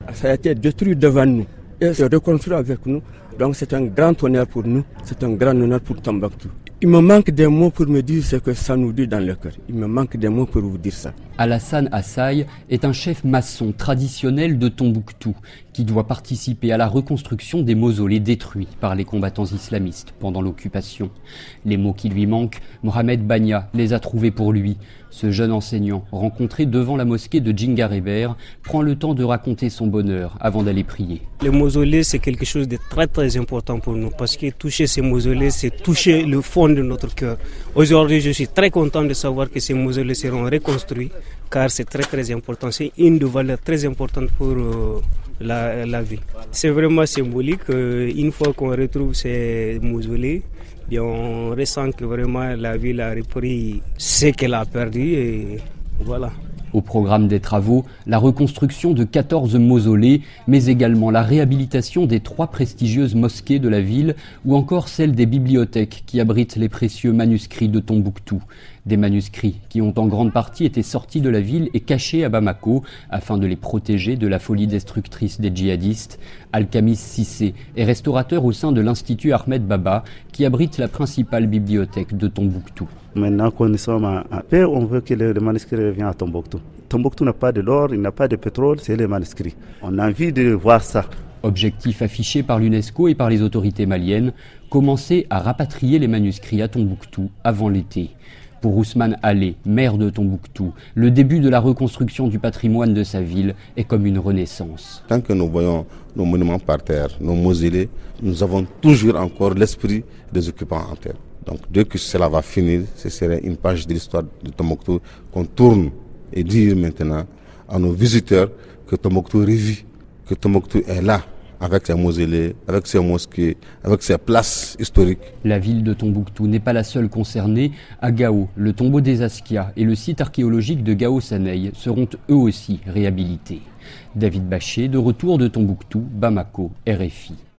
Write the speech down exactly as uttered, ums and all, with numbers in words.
Ça a été détruit devant nous et c'est reconstruit avec nous. Donc c'est un grand honneur pour nous, c'est un grand honneur pour Tombouctou. Il me manque des mots pour me dire ce que ça nous dit dans le cœur. Il me manque des mots pour vous dire ça. Alassane Assaye est un chef maçon traditionnel de Tombouctou qui doit participer à la reconstruction des mausolées détruits par les combattants islamistes pendant l'occupation. Les mots qui lui manquent, Mohamed Bagna les a trouvés pour lui. Ce jeune enseignant, rencontré devant la mosquée de Djingarébert, prend le temps de raconter son bonheur avant d'aller prier. Les mausolées, c'est quelque chose de très très important pour nous parce que toucher ces mausolées, c'est toucher le fond de notre cœur. Aujourd'hui, je suis très content de savoir que ces mausolées seront reconstruits car c'est très très important. C'est une de valeurs très importantes pour euh, la, la vie. C'est vraiment symbolique. Euh, une fois qu'on retrouve ces mausolées, bien, on ressent que vraiment la ville a repris ce qu'elle a perdu et voilà. Au programme des travaux, la reconstruction de quatorze mausolées, mais également la réhabilitation des trois prestigieuses mosquées de la ville ou encore celle des bibliothèques qui abritent les précieux manuscrits de Tombouctou. Des manuscrits qui ont en grande partie été sortis de la ville et cachés à Bamako afin de les protéger de la folie destructrice des djihadistes. Al-Khamis Sissé est restaurateur au sein de l'Institut Ahmed Baba qui abrite la principale bibliothèque de Tombouctou. Maintenant que nous sommes en paix, on veut que le manuscrit revienne à Tombouctou. Tombouctou n'a pas de l'or, il n'a pas de pétrole, c'est les manuscrits. On a envie de voir ça. Objectif affiché par l'UNESCO et par les autorités maliennes, commencer à rapatrier les manuscrits à Tombouctou avant l'été. Pour Ousmane Allé, maire de Tombouctou, le début de la reconstruction du patrimoine de sa ville est comme une renaissance. Tant que nous voyons nos monuments par terre, nos mausolées, nous avons toujours encore l'esprit des occupants en terre. Donc dès que cela va finir, ce serait une page de l'histoire de Tombouctou qu'on tourne et dire maintenant à nos visiteurs que Tombouctou revit, que Tombouctou est là, avec ses mausolées, avec ses mosquées, avec ses places historiques. La ville de Tombouctou n'est pas la seule concernée. À Gao, le tombeau des Askia et le site archéologique de Gao-Sanei seront eux aussi réhabilités. David Bachet, de retour de Tombouctou, Bamako, R F I.